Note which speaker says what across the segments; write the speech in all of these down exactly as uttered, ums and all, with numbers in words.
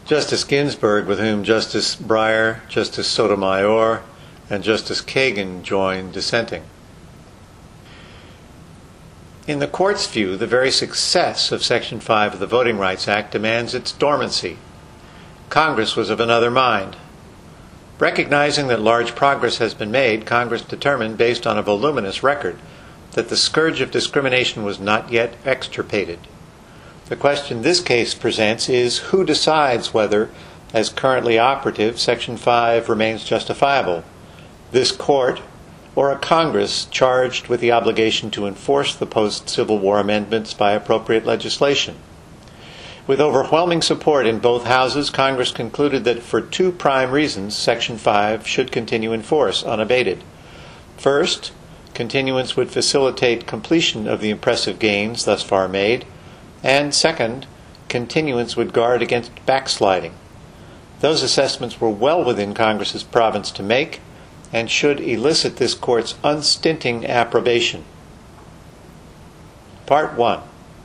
Speaker 1: Justice Ginsburg, with whom Justice Breyer, Justice Sotomayor, and Justice Kagan joined dissenting. In the Court's view, the very success of Section five of the Voting Rights Act demands its dormancy. Congress was of another mind. Recognizing that large progress has been made, Congress determined, based on a voluminous record, that the scourge of discrimination was not yet extirpated. The question this case presents is who decides whether, as currently operative, Section five remains justifiable? This Court, or a Congress charged with the obligation to enforce the post-Civil War amendments by appropriate legislation? With overwhelming support in both houses, Congress concluded that for two prime reasons, Section five should continue in force unabated. First, continuance would facilitate completion of the impressive gains thus far made, and second, continuance would guard against backsliding. Those assessments were well within Congress's province to make and should elicit this Court's unstinting approbation. Part one.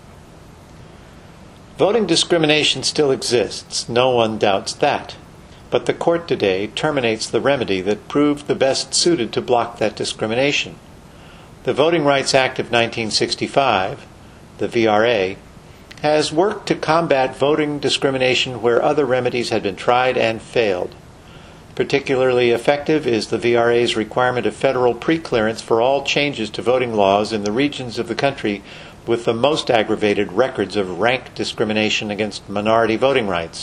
Speaker 1: Voting discrimination still exists, no one doubts that. But the Court today terminates the remedy that proved the best suited to block that discrimination. The Voting Rights Act of nineteen sixty-five, the V R A, has worked to combat voting discrimination where other remedies had been tried and failed. Particularly effective is the V R A's requirement of federal preclearance for all changes to voting laws in the regions of the country with the most aggravated records of rank discrimination against minority voting rights.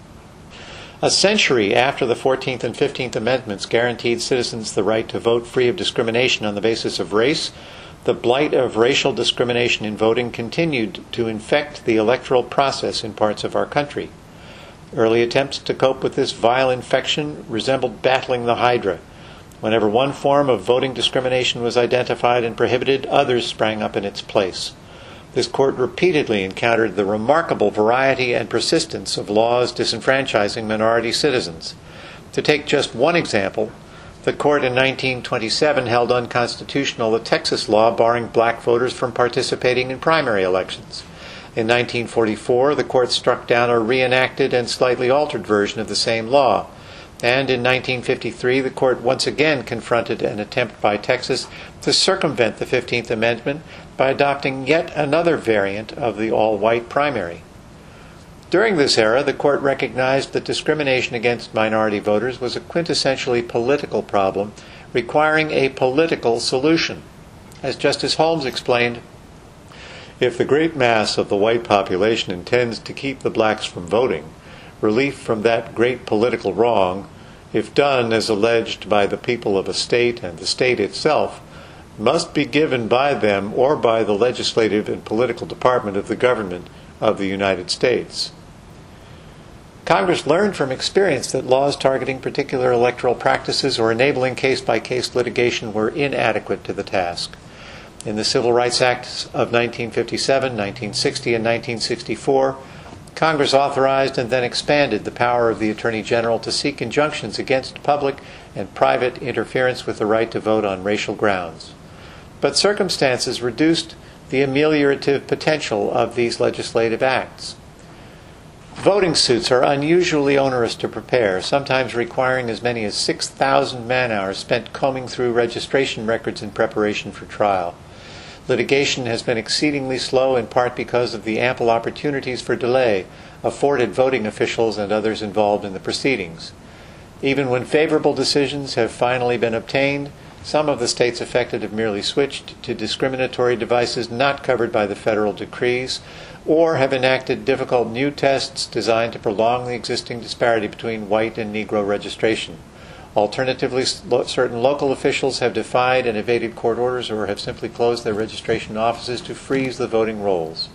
Speaker 1: A century after the fourteenth and fifteenth Amendments guaranteed citizens the right to vote free of discrimination on the basis of race, the blight of racial discrimination in voting continued to infect the electoral process in parts of our country. Early attempts to cope with this vile infection resembled battling the Hydra. Whenever one form of voting discrimination was identified and prohibited, others sprang up in its place. This Court repeatedly encountered the remarkable variety and persistence of laws disenfranchising minority citizens. To take just one example, the Court in nineteen twenty-seven held unconstitutional a Texas law barring black voters from participating in primary elections. In nineteen forty-four, the Court struck down a reenacted and slightly altered version of the same law. And in nineteen fifty-three, the Court once again confronted an attempt by Texas to circumvent the fifteenth Amendment by adopting yet another variant of the all-white primary. During this era, the Court recognized that discrimination against minority voters was a quintessentially political problem, requiring a political solution. As Justice Holmes explained, if the great mass of the white population intends to keep the blacks from voting, relief from that great political wrong, if done as alleged by the people of a state and the state itself, must be given by them or by the legislative and political department of the government of the United States. Congress learned from experience that laws targeting particular electoral practices or enabling case-by-case litigation were inadequate to the task. In the Civil Rights Acts of nineteen fifty-seven, nineteen sixty, and nineteen sixty-four, Congress authorized and then expanded the power of the Attorney General to seek injunctions against public and private interference with the right to vote on racial grounds. But circumstances reduced the ameliorative potential of these legislative acts. Voting suits are unusually onerous to prepare, sometimes requiring as many as six thousand man-hours spent combing through registration records in preparation for trial. Litigation has been exceedingly slow, in part because of the ample opportunities for delay afforded voting officials and others involved in the proceedings. Even when favorable decisions have finally been obtained, some of the states affected have merely switched to discriminatory devices not covered by the federal decrees, or have enacted difficult new tests designed to prolong the existing disparity between white and Negro registration. Alternatively, certain local officials have defied and evaded court orders or have simply closed their registration offices to freeze the voting rolls.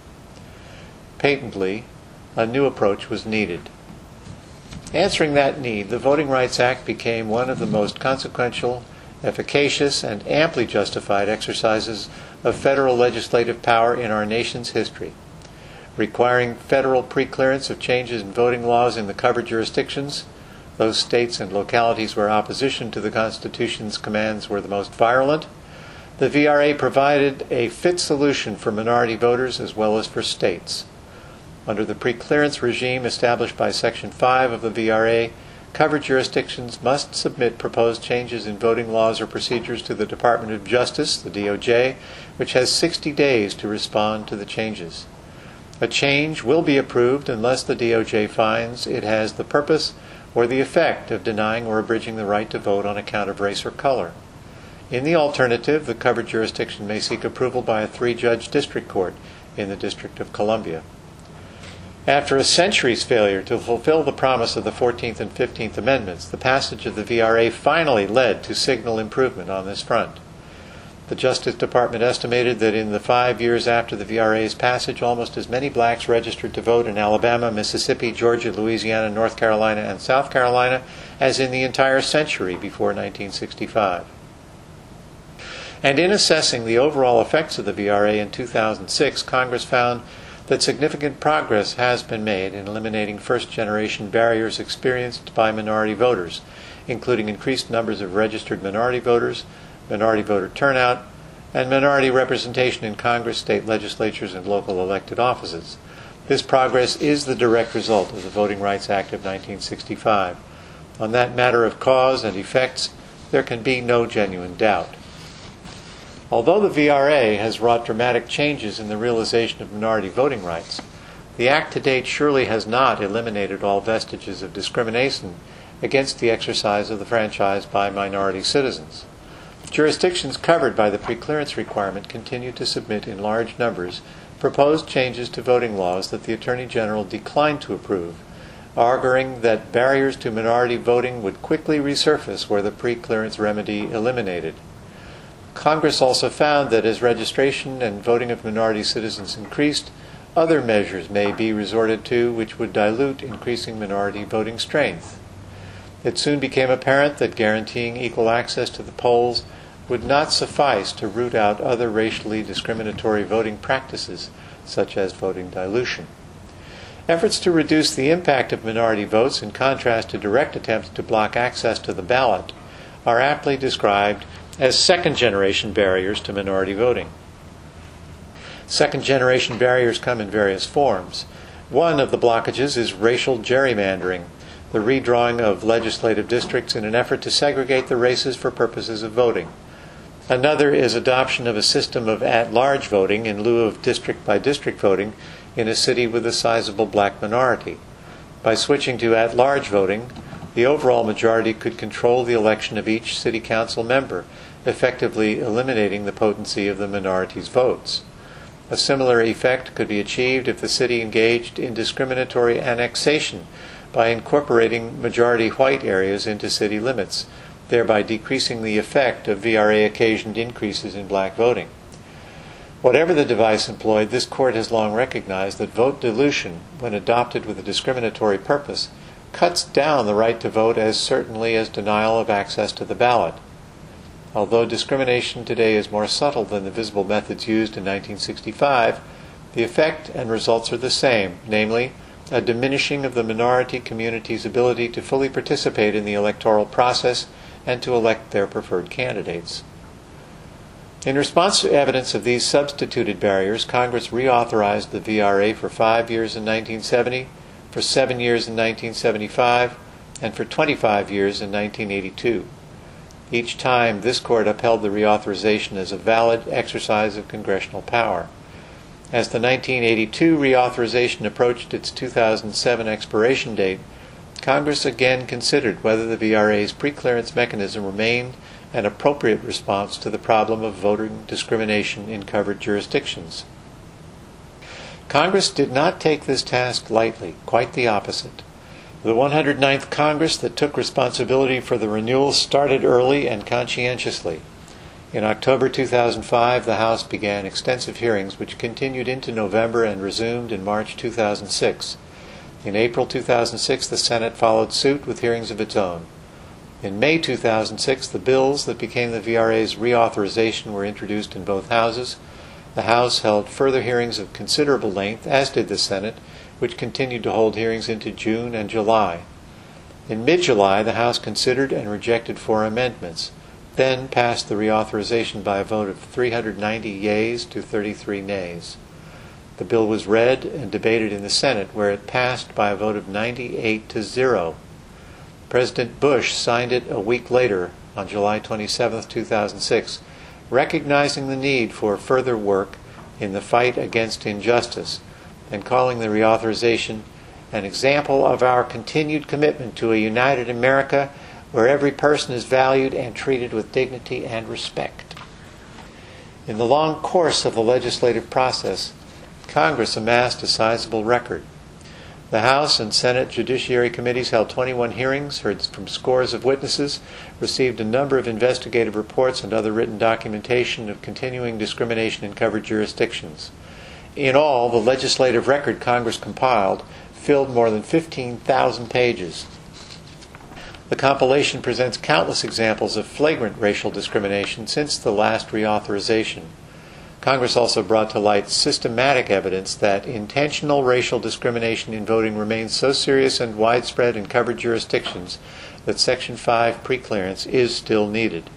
Speaker 1: Patently, a new approach was needed. Answering that need, the Voting Rights Act became one of the most consequential, efficacious, and amply justified exercises of federal legislative power in our nation's history. Requiring federal preclearance of changes in voting laws in the covered jurisdictions, those states and localities where opposition to the Constitution's commands were the most virulent, the V R A provided a fit solution for minority voters as well as for states. Under the preclearance regime established by Section five of the V R A, covered jurisdictions must submit proposed changes in voting laws or procedures to the Department of Justice, the D O J, which has sixty days to respond to the changes. A change will be approved unless the D O J finds it has the purpose or the effect of denying or abridging the right to vote on account of race or color. In the alternative, the covered jurisdiction may seek approval by a three-judge district court in the District of Columbia. After a century's failure to fulfill the promise of the fourteenth and fifteenth Amendments, the passage of the V R A finally led to signal improvement on this front. The Justice Department estimated that in the five years after the V R A's passage, almost as many blacks registered to vote in Alabama, Mississippi, Georgia, Louisiana, North Carolina, and South Carolina as in the entire century before nineteen sixty-five. And in assessing the overall effects of the V R A in two thousand six, Congress found that significant progress has been made in eliminating first-generation barriers experienced by minority voters, including increased numbers of registered minority voters, minority voter turnout, and minority representation in Congress, state legislatures, and local elected offices. This progress is the direct result of the Voting Rights Act of nineteen sixty-five. On that matter of cause and effects, there can be no genuine doubt. Although the V R A has wrought dramatic changes in the realization of minority voting rights, the Act to date surely has not eliminated all vestiges of discrimination against the exercise of the franchise by minority citizens. Jurisdictions covered by the preclearance requirement continue to submit in large numbers proposed changes to voting laws that the Attorney General declined to approve, arguing that barriers to minority voting would quickly resurface where the preclearance remedy eliminated. Congress also found that as registration and voting of minority citizens increased, other measures may be resorted to which would dilute increasing minority voting strength. It soon became apparent that guaranteeing equal access to the polls would not suffice to root out other racially discriminatory voting practices, such as voting dilution. Efforts to reduce the impact of minority votes, in contrast to direct attempts to block access to the ballot, are aptly described as second-generation barriers to minority voting. Second-generation barriers come in various forms. One of the blockages is racial gerrymandering, the redrawing of legislative districts in an effort to segregate the races for purposes of voting. Another is adoption of a system of at-large voting in lieu of district-by-district voting in a city with a sizable black minority. By switching to at-large voting, the overall majority could control the election of each city council member, effectively eliminating the potency of the minority's votes. A similar effect could be achieved if the city engaged in discriminatory annexation by incorporating majority white areas into city limits, thereby decreasing the effect of V R A-occasioned increases in black voting. Whatever the device employed, this court has long recognized that vote dilution, when adopted with a discriminatory purpose, cuts down the right to vote as certainly as denial of access to the ballot. Although discrimination today is more subtle than the visible methods used in nineteen sixty-five, the effect and results are the same, namely, a diminishing of the minority community's ability to fully participate in the electoral process and to elect their preferred candidates. In response to evidence of these substituted barriers, Congress reauthorized the V R A for five years in nineteen seventy, for seven years in nineteen seventy-five, and for twenty-five years in nineteen eighty-two. Each time, this court upheld the reauthorization as a valid exercise of congressional power. As the nineteen eighty-two reauthorization approached its two thousand seven expiration date, Congress again considered whether the V R A's preclearance mechanism remained an appropriate response to the problem of voting discrimination in covered jurisdictions. Congress did not take this task lightly, quite the opposite. The one hundred ninth Congress that took responsibility for the renewal started early and conscientiously. In October two thousand five, the House began extensive hearings which continued into November and resumed in March two thousand six. In April two thousand six, the Senate followed suit with hearings of its own. In May two thousand six, the bills that became the V R A's reauthorization were introduced in both houses. The House held further hearings of considerable length, as did the Senate, which continued to hold hearings into June and July. In mid-July, the House considered and rejected four amendments, then passed the reauthorization by a vote of three hundred ninety yeas to thirty-three nays. The bill was read and debated in the Senate, where it passed by a vote of ninety-eight to zero. President Bush signed it a week later, on July twenty-seventh, two thousand six, recognizing the need for further work in the fight against injustice and calling the reauthorization an example of our continued commitment to a united America where every person is valued and treated with dignity and respect. In the long course of the legislative process, Congress amassed a sizable record. The House and Senate Judiciary Committees held twenty-one hearings, heard from scores of witnesses, received a number of investigative reports and other written documentation of continuing discrimination in covered jurisdictions. In all, the legislative record Congress compiled filled more than fifteen thousand pages. The compilation presents countless examples of flagrant racial discrimination since the last reauthorization. Congress also brought to light systematic evidence that intentional racial discrimination in voting remains so serious and widespread in covered jurisdictions that Section five preclearance is still needed.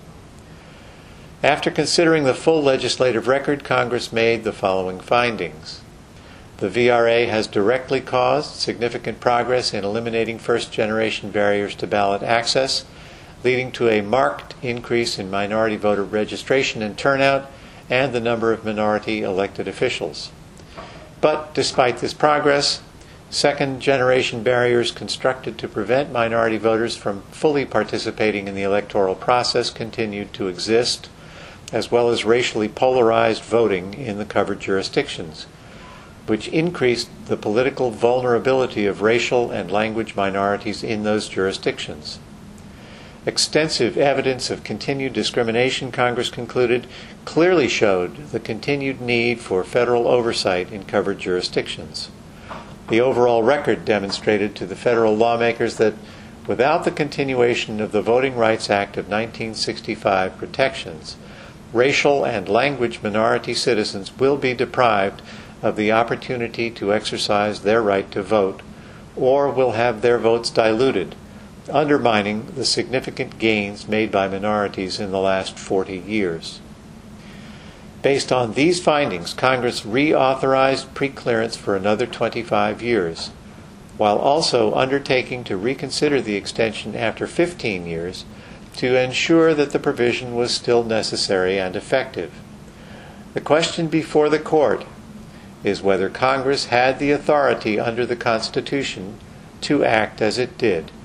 Speaker 1: After considering the full legislative record, Congress made the following findings. The V R A has directly caused significant progress in eliminating first-generation barriers to ballot access, leading to a marked increase in minority voter registration and turnout, and the number of minority elected officials. But despite this progress, second-generation barriers constructed to prevent minority voters from fully participating in the electoral process continued to exist, as well as racially polarized voting in the covered jurisdictions, which increased the political vulnerability of racial and language minorities in those jurisdictions. Extensive evidence of continued discrimination, Congress concluded, clearly showed the continued need for federal oversight in covered jurisdictions. The overall record demonstrated to the federal lawmakers that without the continuation of the Voting Rights Act of nineteen sixty-five protections, racial and language minority citizens will be deprived of the opportunity to exercise their right to vote, or will have their votes diluted, undermining the significant gains made by minorities in the last forty years. Based on these findings, Congress reauthorized preclearance for another twenty-five years, while also undertaking to reconsider the extension after fifteen years to ensure that the provision was still necessary and effective. The question before the Court is whether Congress had the authority under the Constitution to act as it did.